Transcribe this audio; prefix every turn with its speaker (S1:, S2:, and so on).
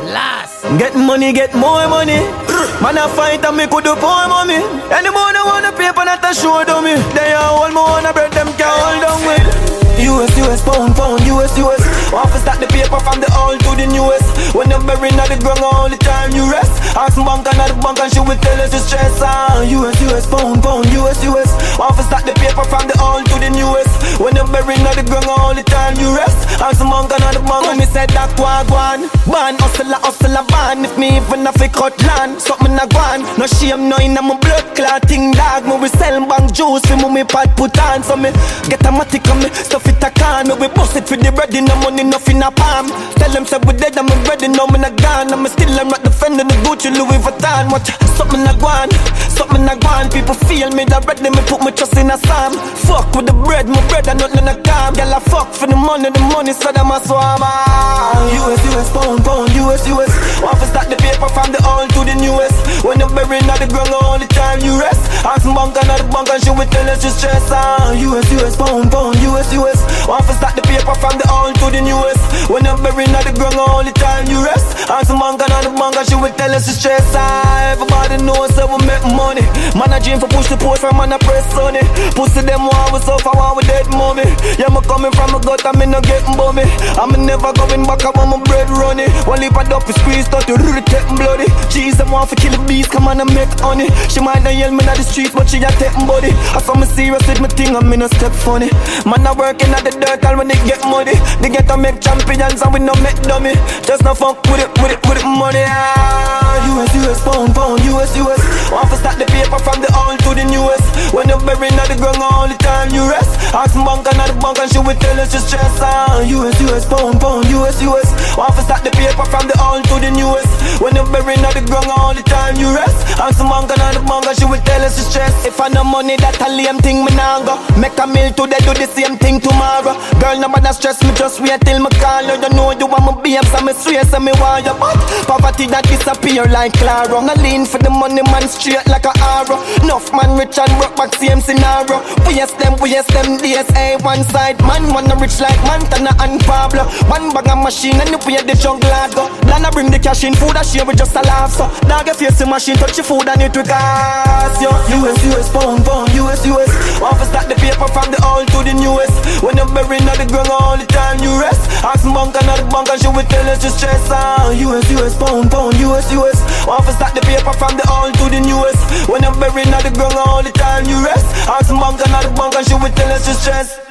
S1: Last.
S2: Get money, get more money. Man a fight and me could do poor mommy. Anyone wanna paper not a show dummy. They all me wanna bread them can hold down with. US, pound, US. Want to start the paper from the old to the newest. When you're buried at the ground all the time you rest. Ask bank and at the bank and she will tell us to stress. US, pound, US. Want to start the paper from the old to the newest. When you're buried at the ground all the time you rest. Ask bank and at the bank when me said that one. Ban, hustle, ban. If me even have a cut land, something a gone. No shame, no in my blood clotting dog. Me we sell bank juice, me pot put on. So me get a matic on me, stuff it a can. Me we bust it for the bread, no money, nothing a palm. Tell them say we dead, I'm ready, no me not gone. I'm still, I'm not defending the Gucci Louis Vuitton. Watch, something a gone. People feel me, that ready, me put my trust in a psalm. Fuck with the bread, my bread, and nothing a calm. Girl, I fuck for the money, so them a swam. US, pound, US. Want to start the paper from the old to the newest. When you're buried at the ground all the time you rest. Ask bank and at the bank and she will tell us to stress. US, pound, US. Want to start the paper from the old to the newest. When you're buried at the ground all the time you rest. Ask bank and at the bank and she will tell us to stress. Everybody knows that we make money. Man a dream for push the post from man a press on it. Pussy them want we suffer, want we dead mommy. Yeah, me coming from a gut and me no getting bummy. I'm never going back, I want my bread running. One lip of up is squeezed out, you really getting bloody. Jeez, them want to kill the beast, come on and make honey. She might not yell me on the streets, but she a taking body. I saw me serious with my thing, and me no step funny. Man a working at the dirt, all when they get money. They get to make champions and we no make dummy. Just no fuck with it money. US, pound, US. Want to start the paper from the old to the newest. When you're buried at the ground all the time you rest. Ask bank and at the bank and she will tell us to stress. US, pound, US. Want to start the paper from the old to the newest. When you're buried at the ground all the time you rest. Ask bank and at the bank and she will tell us to stress. If I no money that a lame thing me nah go. Make a meal today, do the same thing tomorrow. Girl, nobody stress me, just wait till me call you. You know you want my babes and me swear so me want you. But poverty that disappear like Claro. No lean for the money man straight like a arrow. Enough man rich and broke back same scenario. We yes them DSA one side. Man wanna rich like Montana and Pablo. One bag of machine and you pay the jungle go. Lana bring the cash in, food and share with just a laugh. So dog if you see machine touch your food and it will gas yo. US, pound, US. Want to start the paper from the old to the newest. When you're buried at the ground all the time you rest. Ask bank and at the bank and she will tell us to stress. US, pound, US. Want to start the paper from the old to the newest. When you're buried at the ground all the time you rest. Ask bank and at the bank and she will tell us to stress.